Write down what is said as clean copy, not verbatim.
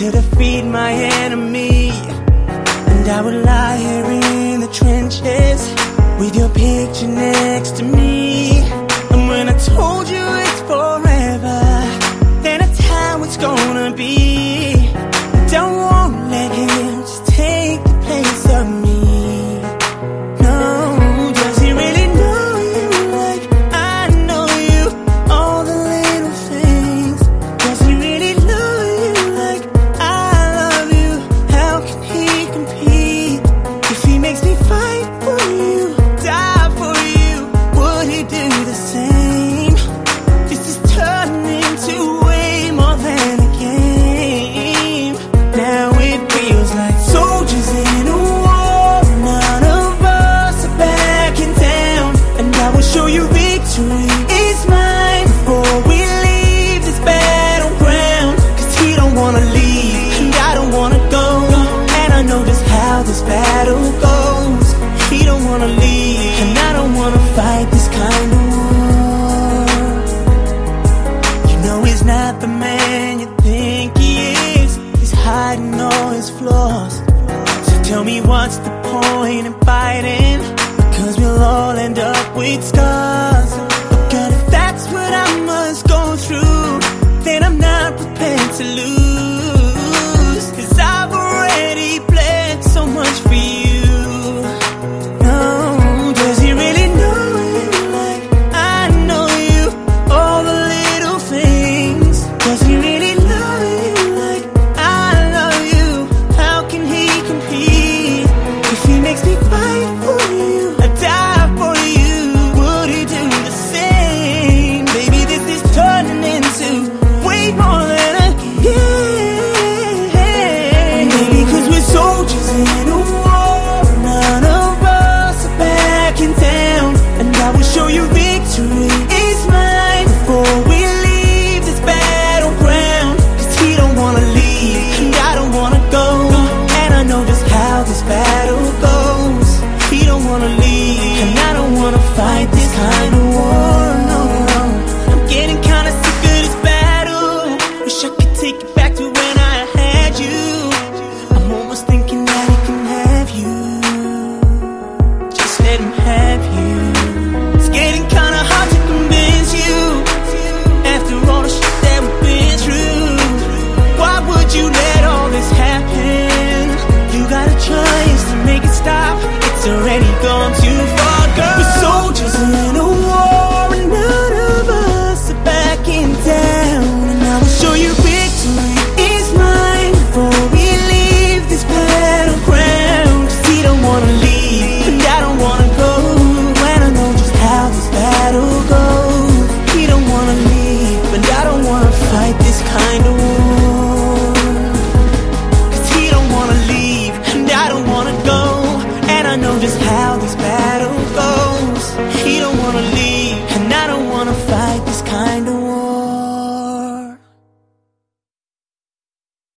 to defeat my enemy. And I would lie here in the trenches with your picture next to me. And when I told you it's forever, then that's how it's gonna be. And I won't let him just take the place of me. No, does he really know you like I know you? All the little things. Does he really love you like I love you? How can he compete if he makes me fight for you, die for you? Would he do the same? This is turning into way more than a game. Now it feels like soldiers in a war. None of us are backing down, and I will show you victory is mine before we leave this battleground. Cause he don't wanna leave, and I don't wanna go, and I know just how this battle goes. He don't wanna leave, and I don't wanna fight this kind of war. You know he's not the man you think he is. He's hiding all his flaws. So tell me what's the point in fighting? Because we'll all end up with scars. But girl, if that's what I must go through, then I'm not prepared to lose.